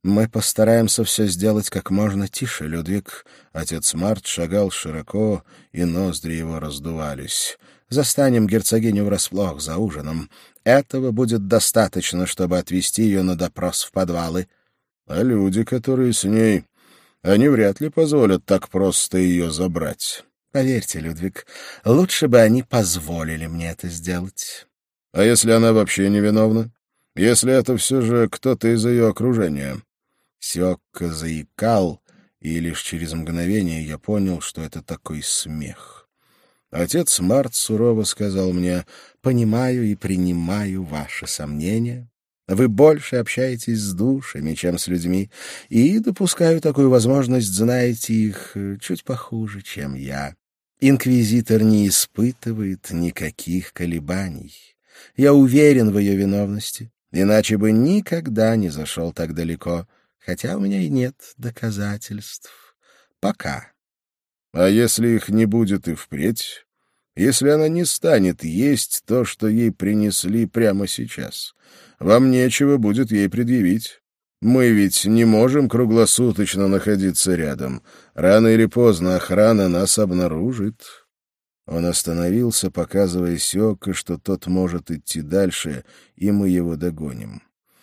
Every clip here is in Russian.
«Мы постараемся все сделать как можно тише, Людвиг». Отец Март шагал широко, и ноздри его раздувались. «Застанем герцогиню врасплох за ужином. Этого будет достаточно, чтобы отвезти ее на допрос в подвалы». «А люди, которые с ней, они вряд ли позволят так просто ее забрать». «Поверьте, Людвиг, лучше бы они позволили мне это сделать». «А если она вообще невиновна? Если это все же кто-то из ее окружения?» Сиокко заикал, и лишь через мгновение я понял, что это такой смех. Отец Март сурово сказал мне: «Понимаю и принимаю ваши сомнения. Вы больше общаетесь с душами, чем с людьми, и, допускаю такую возможность, знаете их чуть похуже, чем я. Инквизитор не испытывает никаких колебаний. Я уверен в ее виновности, иначе бы никогда не зашел так далеко, хотя у меня и нет доказательств. Пока». «А если их не будет и впредь? Если она не станет есть то, что ей принесли прямо сейчас, вам нечего будет ей предъявить. Мы ведь не можем круглосуточно находиться рядом. Рано или поздно охрана нас обнаружит». Он остановился, показывая Сиокко, что тот может идти дальше, и мы его догоним.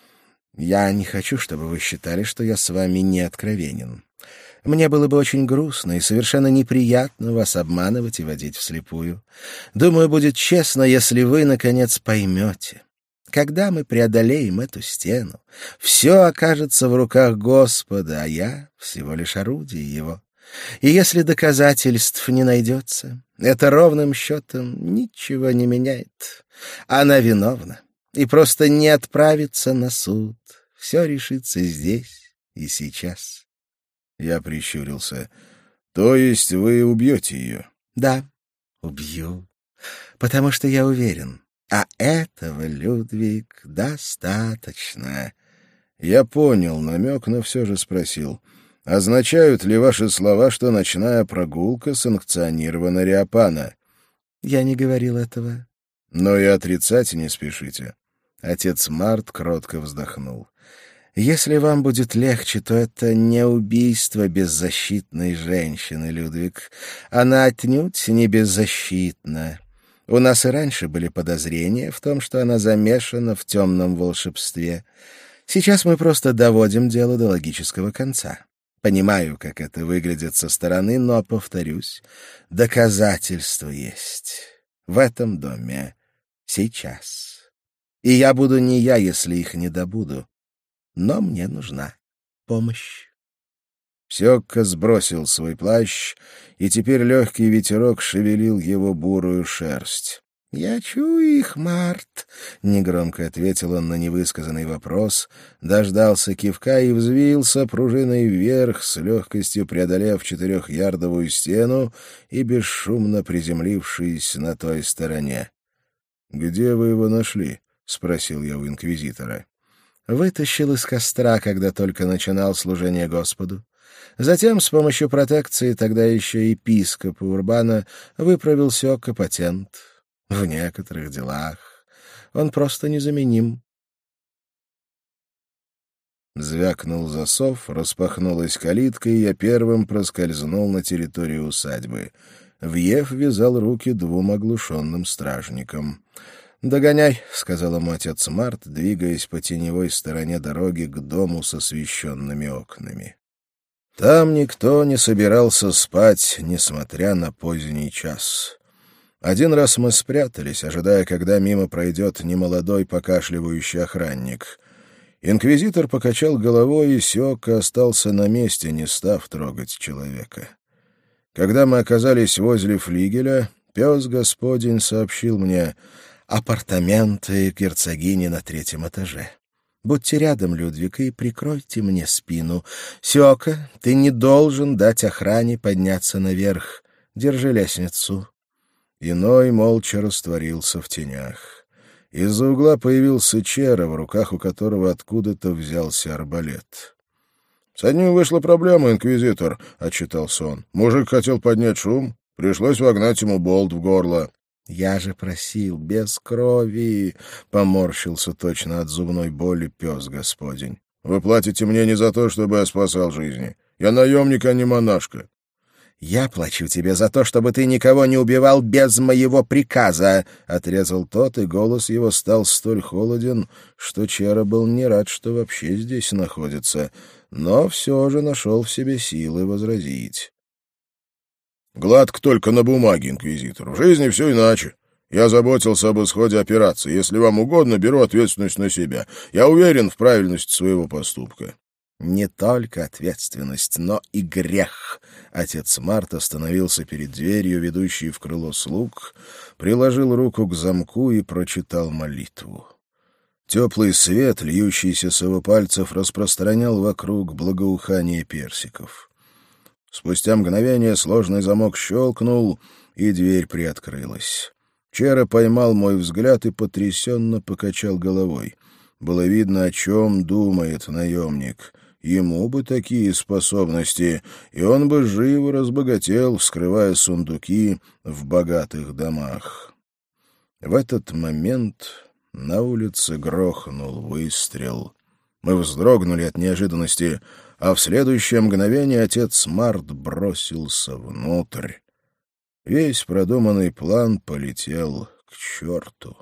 «Я не хочу, чтобы вы считали, что я с вами не откровенен. Мне было бы очень грустно и совершенно неприятно вас обманывать и водить вслепую. Думаю, будет честно, если вы, наконец, поймете. Когда мы преодолеем эту стену, все окажется в руках Господа, а я всего лишь орудие Его. И если доказательств не найдется, это ровным счетом ничего не меняет. Она виновна и просто не отправится на суд. Все решится здесь и сейчас». Я прищурился. «То есть вы убьете ее?» «Да, убью, потому что я уверен. А этого, Людвиг, достаточно». Я понял намек, но все же спросил: «Означают ли ваши слова, что ночная прогулка санкционирована Риопана?» «Я не говорил этого». «Но и отрицать не спешите». Отец Март кротко вздохнул. «Если вам будет легче, то это не убийство беззащитной женщины, Людвиг. Она отнюдь не беззащитна. У нас и раньше были подозрения в том, что она замешана в темном волшебстве. Сейчас мы просто доводим дело до логического конца. Понимаю, как это выглядит со стороны, но, повторюсь, доказательства есть. В этом доме. Сейчас. И я буду не я, если их не добуду. Но мне нужна помощь». Сиокко сбросил свой плащ, и теперь легкий ветерок шевелил его бурую шерсть. «Я чую их, Март», — негромко ответил он на невысказанный вопрос, дождался кивка и взвился пружиной вверх, с легкостью преодолев 4-ярдовую стену и бесшумно приземлившись на той стороне. «Где вы его нашли?» — спросил я у инквизитора. «Вытащил из костра, когда только начинал служение Господу. Затем с помощью протекции тогда еще епископа Урбана выправил Сиокко патент. В некоторых делах он просто незаменим». Звякнул засов, распахнулась калитка, и я первым проскользнул на территорию усадьбы. Вьев вязал руки 2 оглушенным стражникам. «Догоняй», — сказал ему отец Март, двигаясь по теневой стороне дороги к дому с освещенными окнами. Там никто не собирался спать, несмотря на поздний час. Один раз мы спрятались, ожидая, когда мимо пройдет немолодой покашливающий охранник. Инквизитор покачал головой, и Сиокко остался на месте, не став трогать человека. Когда мы оказались возле флигеля, пес Господень сообщил мне: «Апартаменты герцогини на 3-м этаже. Будьте рядом, Людвиг, и прикройте мне спину. Сиокко, ты не должен дать охране подняться наверх. Держи лестницу». Иной молча растворился в тенях. Из-за угла появился Чера, в руках у которого откуда-то взялся арбалет. «С одним вышла проблема, инквизитор», — отчитался он. «Мужик хотел поднять шум. Пришлось вогнать ему болт в горло». «Я же просил, без крови!» — поморщился точно от зубной боли пес Господень. Вы платите мне не за то, чтобы я спасал жизни. Я наемник, а не монашка». «Я плачу тебе за то, чтобы ты никого не убивал без моего приказа», — отрезал тот, и голос его стал столь холоден, что Чера был не рад, что вообще здесь находится, но все же нашел в себе силы возразить. «Гладко только на бумаге, инквизитор. В жизни все иначе. Я заботился об исходе операции. Если вам угодно, беру ответственность на себя. Я уверен в правильности своего поступка». «Не только ответственность, но и грех». Отец Март остановился перед дверью, ведущей в крыло слуг, приложил руку к замку и прочитал молитву. Теплый свет, льющийся с его пальцев, распространял вокруг благоухание персиков. Спустя мгновение сложный замок щелкнул, и дверь приоткрылась. Чера поймал мой взгляд и потрясенно покачал головой. Было видно, о чем думает наемник. Ему бы такие способности, и он бы живо разбогател, вскрывая сундуки в богатых домах. В этот момент на улице грохнул выстрел. Мы вздрогнули от неожиданности, а в следующее мгновение отец Март бросился внутрь. Весь продуманный план полетел к черту.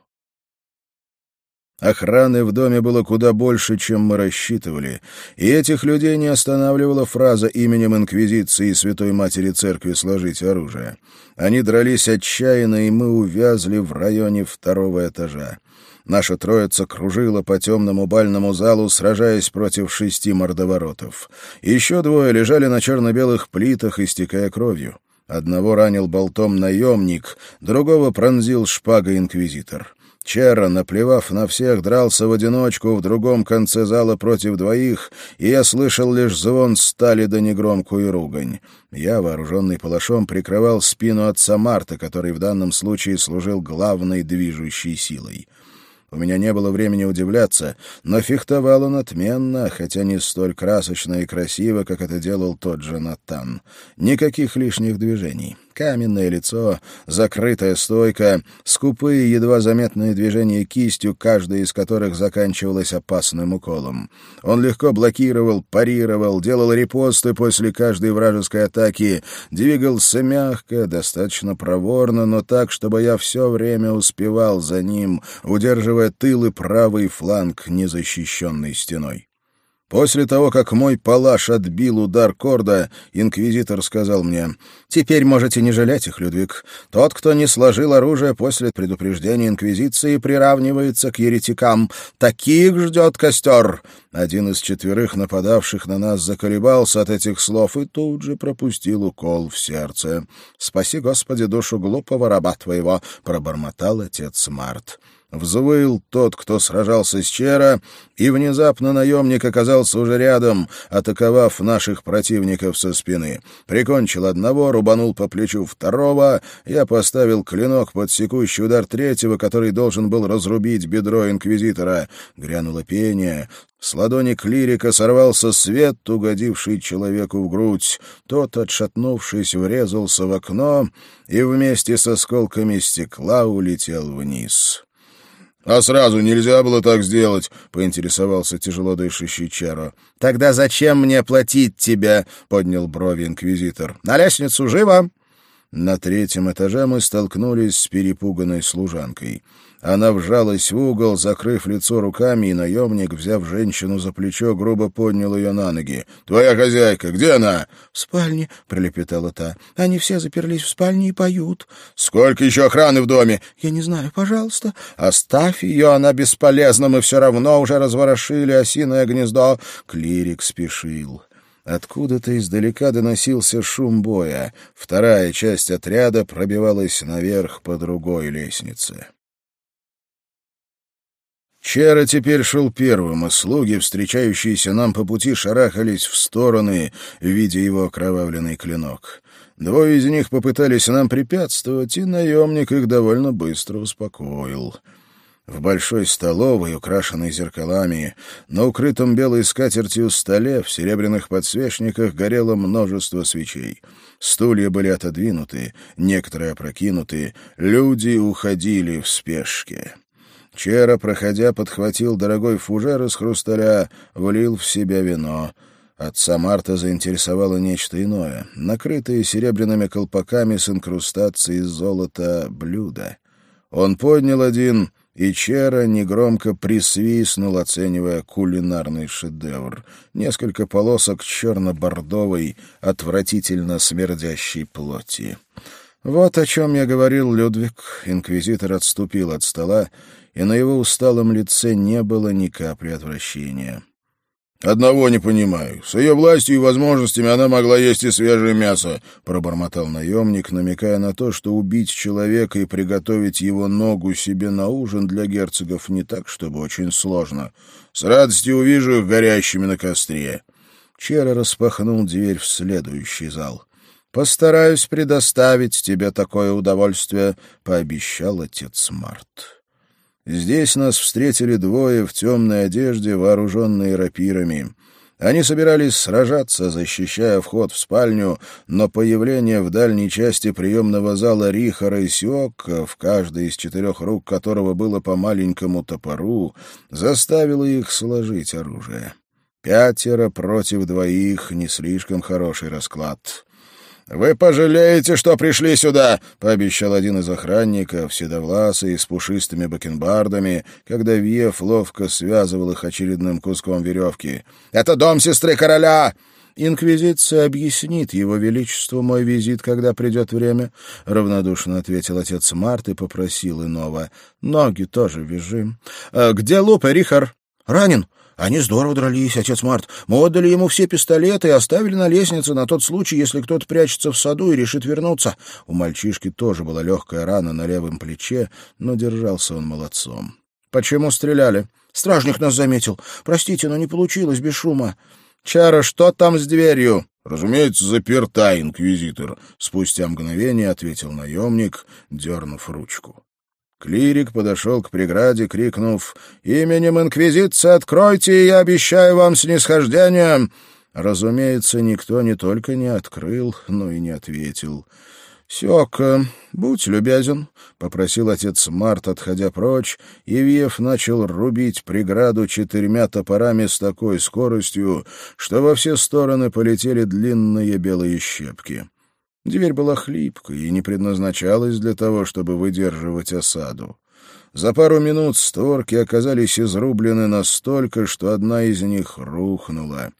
Охраны в доме было куда больше, чем мы рассчитывали, и этих людей не останавливала фраза именем Инквизиции и Святой Матери Церкви «сложить оружие». Они дрались отчаянно, и мы увязли в районе 2-го этажа. Наша троица кружила по темному бальному залу, сражаясь против 6 мордоворотов. Еще 2 лежали на черно-белых плитах, истекая кровью. Одного ранил болтом наемник, другого пронзил шпагой инквизитор. Чера, наплевав на всех, дрался в одиночку в другом конце зала против 2, и я слышал лишь звон стали да негромкую ругань. Я, вооруженный палашом, прикрывал спину отца Марта, который в данном случае служил главной движущей силой. У меня не было времени удивляться, но фехтовал он отменно, хотя не столь красочно и красиво, как это делал тот же Натан. Никаких лишних движений. Каменное лицо, закрытая стойка, скупые, едва заметные движения кистью, каждая из которых заканчивалась опасным уколом. Он легко блокировал, парировал, делал репосты после каждой вражеской атаки, двигался мягко, достаточно проворно, но так, чтобы я все время успевал за ним, удерживая тыл и правый фланг незащищенной стеной. После того, как мой палаш отбил удар корда, инквизитор сказал мне: «Теперь можете не жалеть их, Людвиг. Тот, кто не сложил оружие после предупреждения инквизиции, приравнивается к еретикам. Таких ждет костер». Один из 4 нападавших на нас заколебался от этих слов и тут же пропустил укол в сердце. «Спаси, Господи, душу глупого раба твоего», — пробормотал отец Март. Взвыл тот, кто сражался с Чера, и внезапно наемник оказался уже рядом, атаковав наших противников со спины. Прикончил одного, рубанул по плечу второго, я поставил клинок под секущий удар третьего, который должен был разрубить бедро инквизитора. Грянуло пение. С ладони клирика сорвался свет, угодивший человеку в грудь. Тот, отшатнувшись, врезался в окно и вместе с осколками стекла улетел вниз. «А сразу нельзя было так сделать?» — поинтересовался тяжело дышащий Черо. «Тогда зачем мне платить тебе?» — поднял брови инквизитор. «На лестницу, живо!» На 3-м этаже мы столкнулись с перепуганной служанкой. Она вжалась в угол, закрыв лицо руками, и наемник, взяв женщину за плечо, грубо поднял ее на ноги. «Твоя хозяйка, где она?» «В спальне», — пролепетала та. «Они все заперлись в спальне и поют». «Сколько еще охраны в доме?» «Я не знаю, пожалуйста». «Оставь ее, она бесполезна, мы все равно уже разворошили осиное гнездо». Клирик спешил. Откуда-то издалека доносился шум боя. 2-я часть отряда пробивалась наверх по другой лестнице. Чера теперь шел первым, а слуги, встречающиеся нам по пути, шарахались в стороны, видя его окровавленный клинок. 2 из них попытались нам препятствовать, и наемник их довольно быстро успокоил. В большой столовой, украшенной зеркалами, на укрытом белой скатертью столе, в серебряных подсвечниках горело множество свечей. Стулья были отодвинуты, некоторые опрокинуты, люди уходили в спешке. Чера, проходя, подхватил дорогой фужер из хрусталя, влил в себя вино. Отца Марта заинтересовало нечто иное — накрытые серебряными колпаками с инкрустацией из золота блюда. Он поднял один, и Чера негромко присвистнул, оценивая кулинарный шедевр. Несколько полосок черно-бордовой, отвратительно смердящей плоти. «Вот о чем я говорил, Людвиг». Инквизитор отступил от стола, и на его усталом лице не было ни капли отвращения. «Одного не понимаю. С ее властью и возможностями она могла есть и свежее мясо», — пробормотал наемник, намекая на то, что убить человека и приготовить его ногу себе на ужин для герцогов не так, чтобы очень сложно. «С радостью увижу их горящими на костре». Чера распахнул дверь в следующий зал. «Постараюсь предоставить тебе такое удовольствие», — пообещал отец Март. Здесь нас встретили двое в темной одежде, вооруженные рапирами. Они собирались сражаться, защищая вход в спальню, но появление в дальней части приемного зала Рихара и Сиокка, в каждой из 4 рук которого было по маленькому топору, заставило их сложить оружие. 5 против 2 — не слишком хороший расклад. «Вы пожалеете, что пришли сюда», — пообещал один из охранников, седовласый, с пушистыми бакенбардами, когда Вьеф ловко связывал их очередным куском веревки. «Это дом сестры короля!» «Инквизиция объяснит его величеству мой визит, когда придет время», — равнодушно ответил отец Март и попросил иного. «Ноги тоже вяжи». «Где Лупе, Рихар?» «Ранен. Они здорово дрались, отец Март. Мы отдали ему все пистолеты и оставили на лестнице на тот случай, если кто-то прячется в саду и решит вернуться». У мальчишки тоже была легкая рана на левом плече, но держался он молодцом. «Почему стреляли?» «Стражник нас заметил. Простите, но не получилось без шума». «Чара, что там с дверью?» «Разумеется, заперта, инквизитор», — спустя мгновение ответил наемник, дернув ручку. Клирик подошел к преграде, крикнув: «Именем Инквизиции откройте, и я обещаю вам снисхождение!» Разумеется, никто не только не открыл, но и не ответил. «Сёка, будь любезен», — попросил отец Март, отходя прочь, и Вьеф начал рубить преграду 4 топорами с такой скоростью, что во все стороны полетели длинные белые щепки. Дверь была хлипкой и не предназначалась для того, чтобы выдерживать осаду. За пару минут створки оказались изрублены настолько, что одна из них рухнула.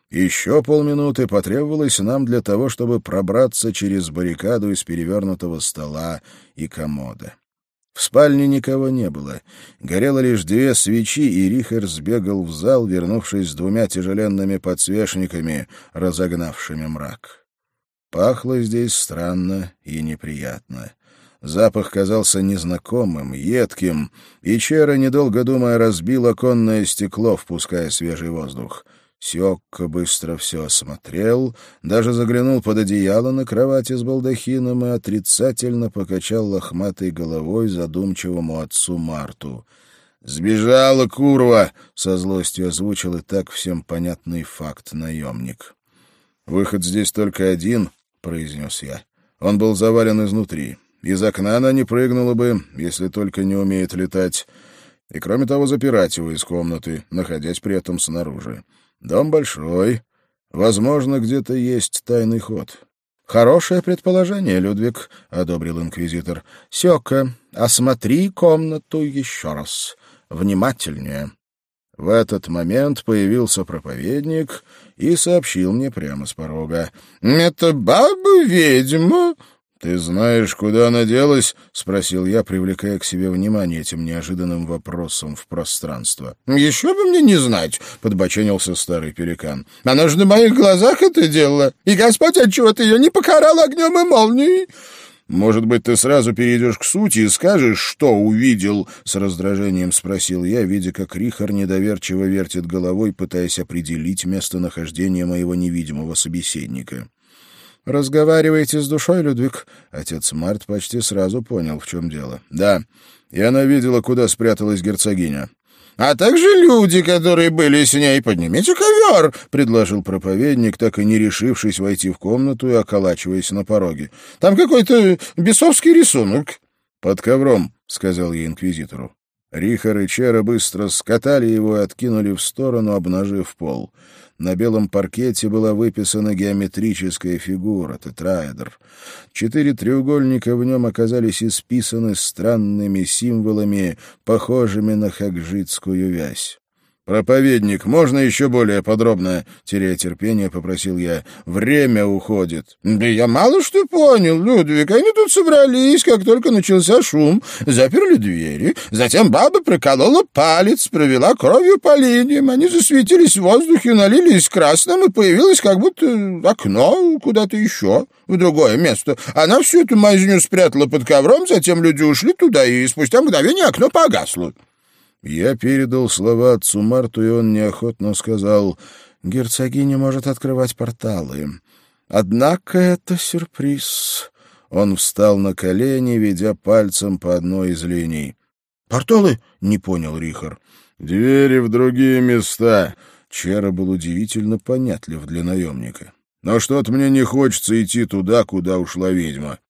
Еще полминуты потребовалось нам для того, чтобы пробраться через баррикаду из перевернутого стола и комода. В спальне никого не было. Горело лишь 2 свечи, и Рихар сбегал в зал, вернувшись с 2 тяжеленными подсвечниками, разогнавшими мрак. Пахло здесь странно и неприятно. Запах казался незнакомым, едким, и Чера, недолго думая, разбил оконное стекло, впуская свежий воздух. Сёкка быстро все осмотрел, даже заглянул под одеяло на кровати с балдахином и отрицательно покачал лохматой головой задумчивому отцу Марту. «Сбежала, курва!» — со злостью озвучил и так всем понятный факт наемник. «Выход здесь только один», — произнес я. «Он был завален изнутри. Из окна она не прыгнула бы, если только не умеет летать. И, кроме того, запирать его из комнаты, находясь при этом снаружи. Дом большой. Возможно, где-то есть тайный ход». «Хорошее предположение, Людвиг», — одобрил инквизитор. «Сёка, осмотри комнату еще раз. Внимательнее». В этот момент появился проповедник и сообщил мне прямо с порога: «Это баба-ведьма». «Ты знаешь, куда она делась?» — спросил я, привлекая к себе внимание этим неожиданным вопросом в пространство. «Еще бы мне не знать», — подбоченился старый пеликан. «Она же на моих глазах это делала, и Господь отчего-то ее не покарал огнем и молнией». «Может быть, ты сразу перейдешь к сути и скажешь, что увидел?» — с раздражением спросил я, видя, как Рихар недоверчиво вертит головой, пытаясь определить местонахождение моего невидимого собеседника. «Разговаривайте с душой, Людвиг». Отец Март почти сразу понял, в чем дело. «Да, и она видела, куда спряталась герцогиня». «А также люди, которые были с ней. Поднимите ковер», — предложил проповедник, так и не решившись войти в комнату и околачиваясь на пороге. «Там какой-то бесовский рисунок». «Под ковром», — сказал я инквизитору. Рихар и Чера быстро скатали его и откинули в сторону, обнажив пол. На белом паркете была выписана геометрическая фигура — тетраэдр. 4 треугольника в нем оказались исписаны странными символами, похожими на хагжитскую вязь. «Проповедник, можно еще более подробно?» — теряя терпение, попросил я. «Время уходит». «Да я мало что понял, Людвиг. Они тут собрались, как только начался шум, заперли двери. Затем баба проколола палец, провела кровью по линиям. Они засветились в воздухе, налились красным, и появилось как будто окно куда-то еще, в другое место. Она всю эту мазню спрятала под ковром, затем люди ушли туда, и спустя мгновение окно погасло». Я передал слова отцу Марту, и он неохотно сказал: «Герцогиня может открывать порталы. Однако это сюрприз». Он встал на колени, ведя пальцем по одной из линий. «Порталы?» — не понял Рихар. «Двери в другие места». Чера был удивительно понятлив для наемника. «Но что-то мне не хочется идти туда, куда ушла ведьма».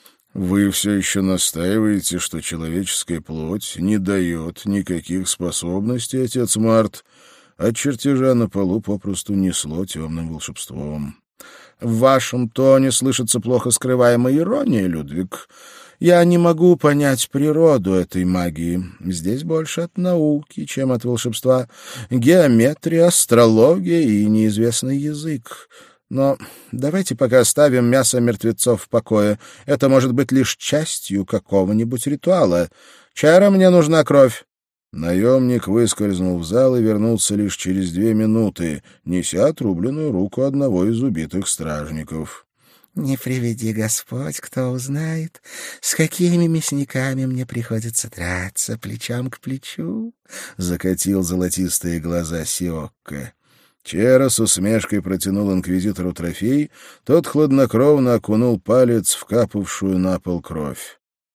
«Вы все еще настаиваете, что человеческая плоть не дает никаких способностей, отец Март. От чертежа на полу попросту несло темным волшебством». «В вашем тоне слышится плохо скрываемая ирония, Людвиг. Я не могу понять природу этой магии. Здесь больше от науки, чем от волшебства. Геометрия, астрология и неизвестный язык. Но давайте пока оставим мясо мертвецов в покое. Это может быть лишь частью какого-нибудь ритуала. Чара, мне нужна кровь». Наемник выскользнул в зал и вернулся лишь через 2 минуты, неся отрубленную руку одного из убитых стражников. «Не приведи Господь, кто узнает, с какими мясниками мне приходится драться плечом к плечу», — закатил золотистые глаза Сиокко. Чера с усмешкой протянул инквизитору трофей, тот хладнокровно окунул палец в капавшую на пол кровь.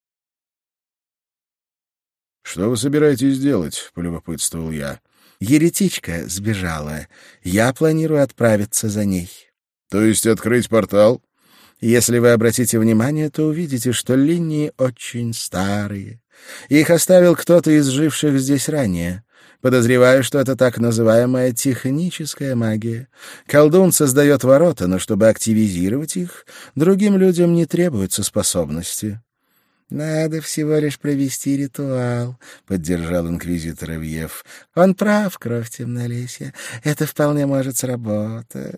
«Что вы собираетесь делать?» — полюбопытствовал я. «Еретичка сбежала. Я планирую отправиться за ней». «То есть открыть портал?» «Если вы обратите внимание, то увидите, что линии очень старые. Их оставил кто-то из живших здесь ранее. Подозреваю, что это так называемая техническая магия. Колдун создает ворота, но чтобы активизировать их, другим людям не требуются способности». «Надо всего лишь провести ритуал», — поддержал инквизитор Ивьев. «Он прав, кровь темнолесья. Это вполне может сработать».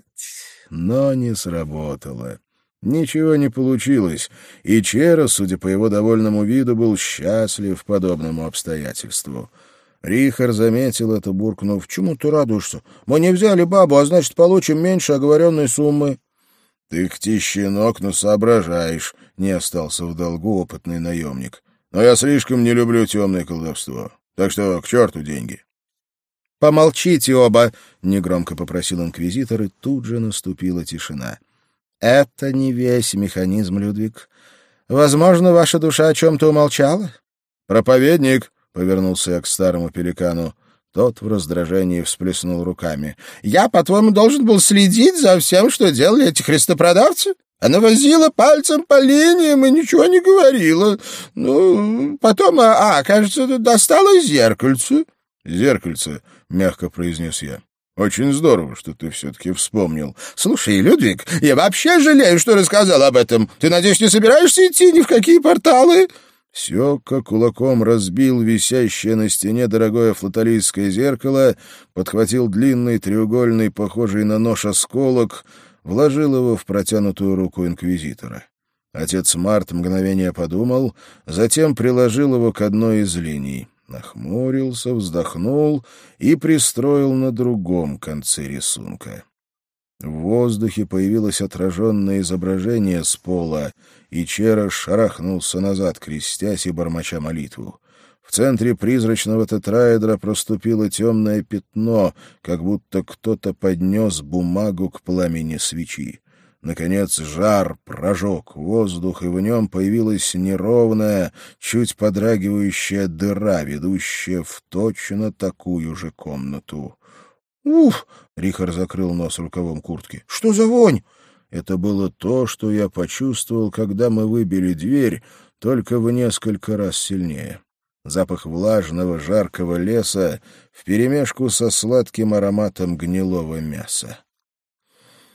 Но не сработало. Ничего не получилось, и Чера, судя по его довольному виду, был счастлив подобному обстоятельству. Рихар заметил это, буркнув: «Чему ты радуешься? Мы не взяли бабу, а значит, получим меньше оговоренной суммы». «Ты, щенок, но соображаешь», — не остался в долгу опытный наемник. «Но я слишком не люблю темное колдовство, так что к черту деньги». «Помолчите оба», — негромко попросил инквизитор, и тут же наступила тишина. «Это не весь механизм, Людвиг. Возможно, ваша душа о чем-то умолчала?» «Проповедник», — повернулся я к старому пеликану. Тот в раздражении всплеснул руками. «Я, по-твоему, должен был следить за всем, что делали эти христопродавцы? Она возила пальцем по линиям и ничего не говорила. Ну, потом, кажется, достала зеркальце». «Зеркальце», — мягко произнес я. «Очень здорово, что ты все-таки вспомнил». «Слушай, Людвиг, я вообще жалею, что рассказал об этом. Ты, надеюсь, не собираешься идти ни в какие порталы?» Сёкко кулаком разбил висящее на стене дорогое флоталийское зеркало, подхватил длинный треугольный, похожий на нож осколок, вложил его в протянутую руку инквизитора. Отец Март мгновение подумал, затем приложил его к одной из линий. Нахмурился, вздохнул и пристроил на другом конце рисунка. В воздухе появилось отраженное изображение с пола, и Чера шарахнулся назад, крестясь и бормоча молитву. В центре призрачного тетраэдра проступило темное пятно, как будто кто-то поднес бумагу к пламени свечи. Наконец жар прожег воздух, и в нем появилась неровная, чуть подрагивающая дыра, ведущая в точно такую же комнату. «Уф!» — Рихар закрыл нос рукавом куртки. «Что за вонь?» Это было то, что я почувствовал, когда мы выбили дверь, только в несколько раз сильнее. запах влажного жаркого леса вперемешку со сладким ароматом гнилого мяса.